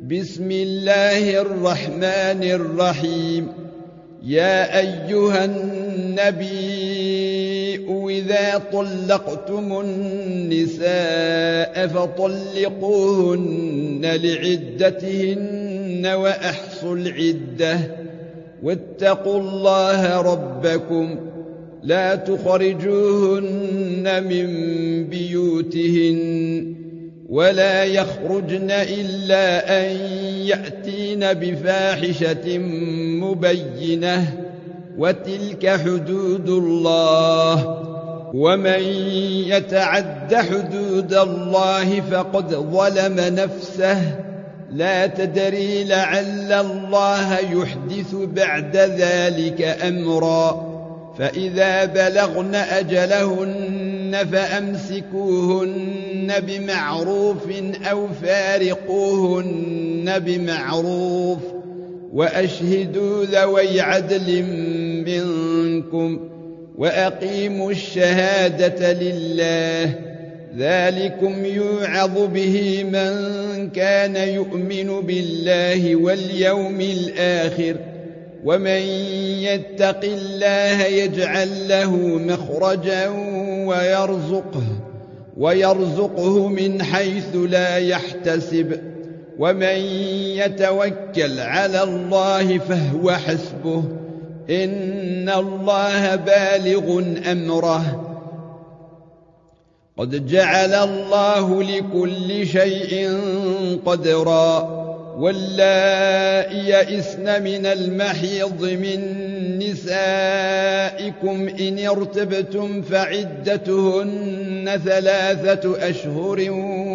بسم الله الرحمن الرحيم. يا أيها النبي إذا طلقتم النساء فطلقوهن لعدتهن وأحصوا العدة واتقوا الله ربكم لا تخرجوهن من بيوتهن ولا يخرجن إلا أن يأتين بفاحشة مبينة وتلك حدود الله ومن يتعد حدود الله فقد ظلم نفسه لا تدري لعل الله يحدث بعد ذلك أمرا فإذا بلغن أجلهن فأمسكوهن بمعروف أو فارقوهن بمعروف وأشهدوا ذوي عدل منكم وأقيموا الشهادة لله ذلكم يوعظ به من كان يؤمن بالله واليوم الآخر ومن يتق الله يجعل له مخرجا ويرزقه من حيث لا يحتسب ومن يتوكل على الله فهو حسبه إن الله بالغ أمره قد جعل الله لكل شيء قدرا واللائي يئسن من المحيض من نسائكم إن ارتبتم فعدتهن 3 أشهر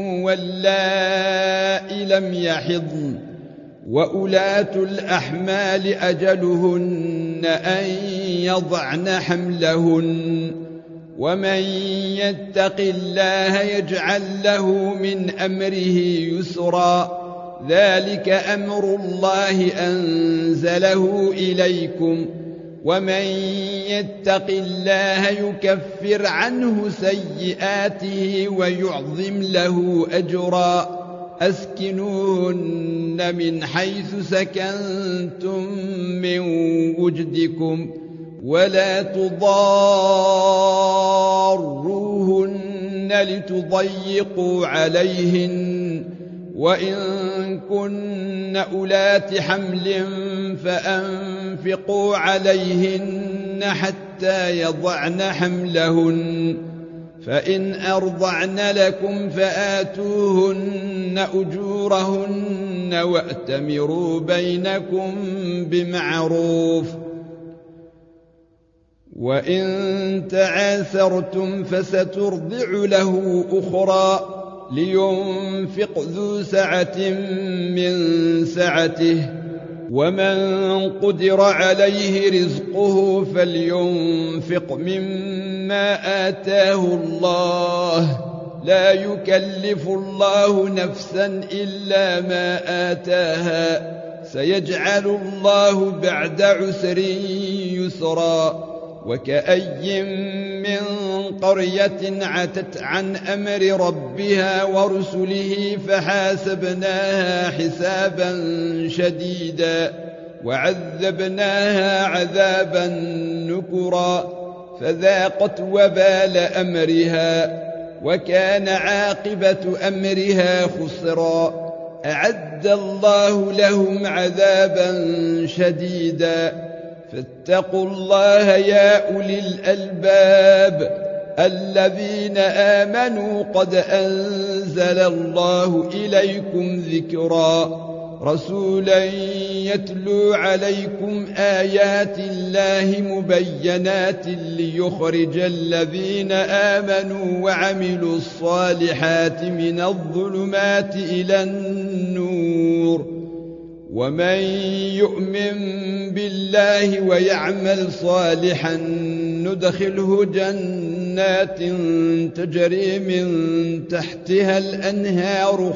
واللائي لم يحضن وأولاة الأحمال أجلهن أن يضعن حملهن ومن يتق الله يجعل له من أمره يسرا ذلك أمر الله أنزله إليكم ومن يتق الله يكفر عنه سيئاته ويعظم له أجرا أسكنوهن من حيث سكنتم من وجدكم ولا تضاروهن لتضيقوا عليهن وإن كن أولات حمل فأنفقوا عليهن حتى يضعن حملهن فإن أرضعن لكم فآتوهن أجورهن وأتمروا بينكم بمعروف وإن تعاثرتم فسترضع له أخرى لينفق ذو سعة من سعته ومن قدر عليه رزقه فلينفق مما آتاه الله لا يكلف الله نفسا إلا ما آتاها سيجعل الله بعد عسر يسرا وكأي من قرية عتت عن أمر ربها ورسله فحاسبناها حسابا شديدا وعذبناها عذابا نكرا فذاقت وبال أمرها وكان عاقبة أمرها خسرا أعد الله لهم عذابا شديدا فاتقوا الله يا أولي الألباب الذين آمنوا قد أنزل الله إليكم ذكرا رسولا يتلو عليكم آيات الله مبينات ليخرج الذين آمنوا وعملوا الصالحات من الظلمات إلى النور ومن يؤمن بالله ويعمل صالحا ندخله جنات تجري من تحتها الأنهار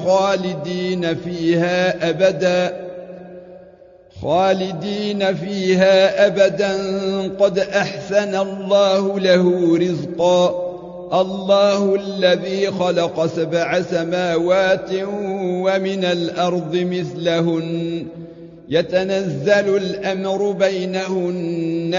خالدين فيها أبدا قد أحسن الله له رزقا الله الذي خلق 7 سماوات ومن الأرض مثلهن يتنزل الأمر بينهن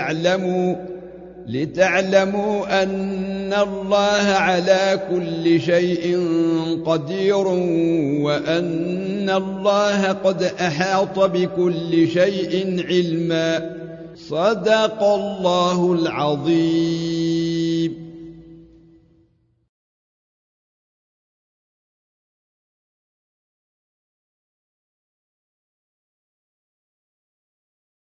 لتعلموا أن الله على كل شيء قدير وأن الله قد أحاط بكل شيء علما. صدق الله العظيم.